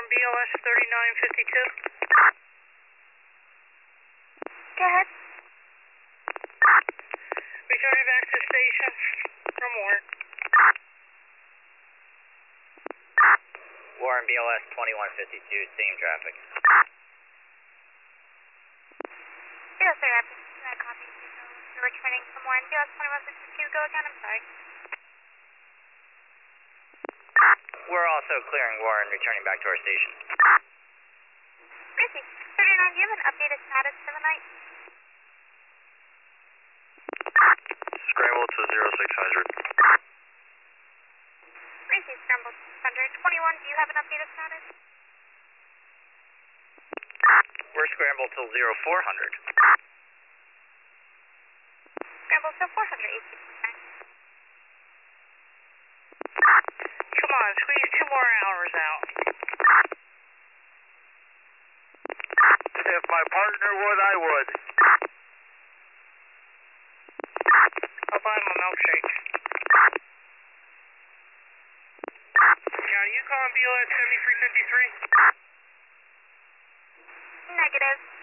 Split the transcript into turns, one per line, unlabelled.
BLS 3952.
Go ahead.
Returning back to station from Warren.
Warren BLS 2152, same traffic.
Yes, sir. I copy. You're returning from Warren BLS 2152. Go again. I'm sorry.
We're also clearing Warren, returning back to our station.
Gracie, 39, do you have an updated status for the night?
Scramble to 0600.
Gracie, scrambled 600. 21, do you have an updated status?
We're scrambled till 0400.
Scrambled to 400. 18.
Come on, squeeze 2 more hours out.
If my partner would, I would.
I'll buy him a milkshake. John, you calling BLS 7353?
Negative.